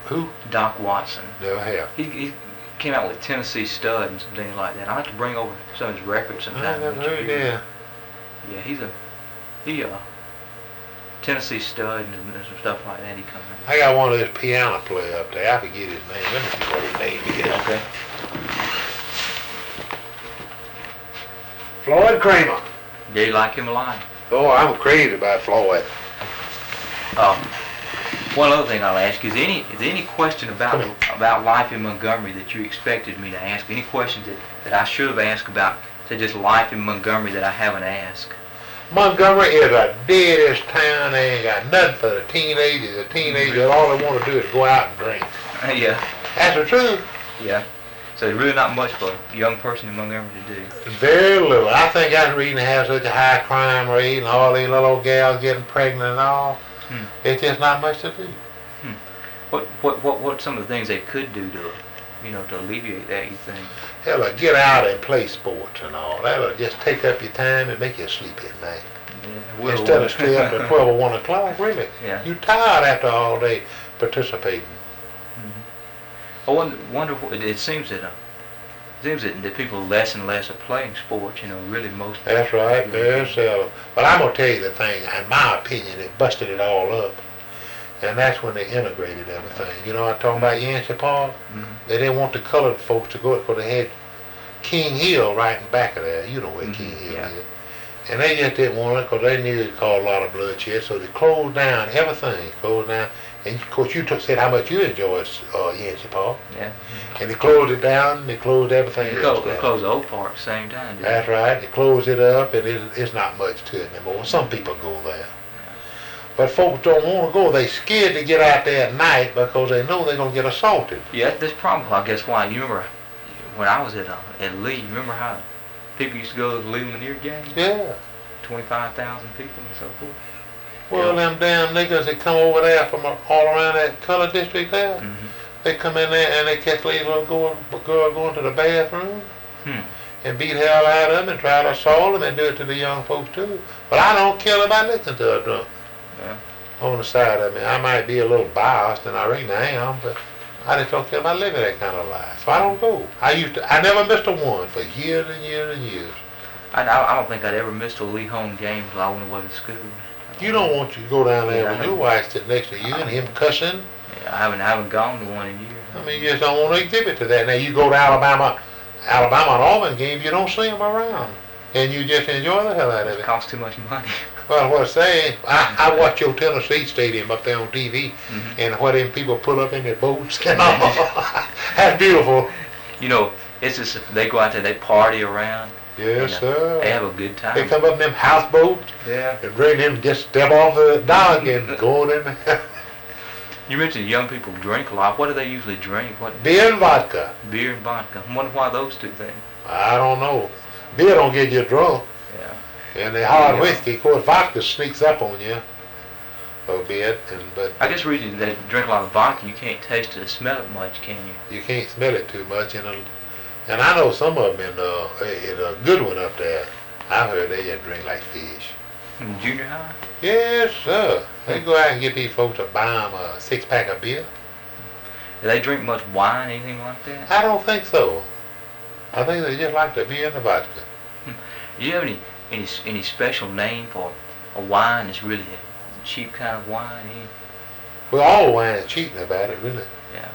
Who? Doc Watson. Never have. He came out with Tennessee Stud and some things like that. I like to bring over some of his records sometime. I never heard that. Yeah, he Tennessee Stud and some stuff like that. He comes in. I got one of this piano player up there. I forget his name. Let me see what his name is. Okay. Floyd Kramer. Yeah, you like him a lot. Oh, I'm crazy about Floyd. One other thing I'll ask you is any question about life in Montgomery that you expected me to ask? Any questions that I should have asked about, say, just life in Montgomery that I haven't asked? Montgomery is a deadest town. They ain't got nothing for the teenagers. The teenagers, all they want to do is go out and drink. Yeah. That's the truth. Yeah. So there's really not much for a young person in Montgomery to do. Very little. I think that's the reason they have such a high crime rate and all these little gals getting pregnant and all. It's just not much to do. What some of the things they could do to alleviate that, you think? Hell, get out and play sports and all. That'll just take up your time and make you sleepy at night. Yeah, Instead of stay up at 12 or 1 o'clock, really. Yeah. You're tired after all day participating. I wonder it seems that people less and less are playing sports. Really most. That's right. Very seldom. But I'm gonna tell you the thing. In my opinion, it busted it all up, and that's when they integrated everything. I'm talking about Yancey Park. They didn't want the colored folks to go because they had King Hill right in back of there. You know where King Hill is. And they just didn't want it because they knew it caused a lot of bloodshed. So they closed down everything. Closed down. And of course, you said how much you enjoyed Yancey Park. Yeah. And they closed it down. They closed everything. They closed the old park at the same time. That's right. They closed it up, and it's not much to it anymore. Some people go there. But folks don't want to go. They're scared to get out there at night because they know they're going to get assaulted. Yeah, that's probably, I guess, why. You remember when I was at Lee, you remember how people used to go to the Lee Lanier game? Yeah. 25,000 people and so forth. Well, them damn niggas that come over there from all around that color district there, they come in there and they catch these little girl going to the bathroom and beat hell out of them and try to assault them and do it to the young folks too. But I don't care about listening to a drunk. Yeah. On the side of me. I might be a little biased, and I really am, but I just don't care about living that kind of life. So I don't go. I never missed a one for years and years and years. I don't think I'd ever missed a Lee home game until I went away to school. You don't want you to go down there with your wife sitting next to you and him cussing. Yeah, I haven't gone to one in years. I mean, you just don't want to exhibit to that. Now you go to Alabama and Auburn games, you don't see them around, and you just enjoy the hell out of it. It costs too much money. Well, what I say, I watch your Tennessee Stadium up there on TV, and what them people put up in their boats and all. That's beautiful. It's just they go out there, they party around. Yes, sir. They have a good time. They come up in them houseboats and bring them, just step off the dock and go in. You mentioned young people drink a lot. What do they usually drink? Beer and vodka. Beer and vodka. I wonder why those two things. I don't know. Beer don't get you drunk. Yeah. And the hard whiskey, of course, vodka sneaks up on you a bit. But I guess the reason they drink a lot of vodka, you can't taste it or smell it much, can you? You can't smell it too much. And I know some of them in a good one up there, I've heard they just drink like fish. In junior high? Yes, sir. They go out and get these folks to buy them a 6-pack of beer. Do they drink much wine, anything like that? I don't think so. I think they just like the beer and the vodka. Do you have any special name for a wine that's really a cheap kind of wine? Well, all wine is cheap about it, really. Yeah.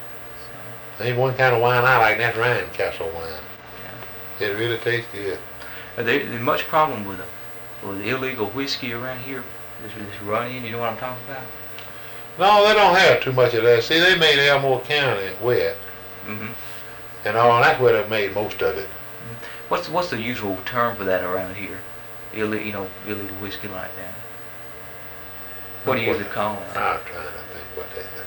There ain't one kind of wine I like, and that's Ryan Castle wine. Yeah. It really tastes good. There's much problem with the illegal whiskey around here. This run-in, you know what I'm talking about? No, they don't have too much of that. See, they made Elmore County wet. And all, that's where they made most of it. What's the usual term for that around here? Illegal whiskey like that. What do you usually call it? I'm trying to think what that is.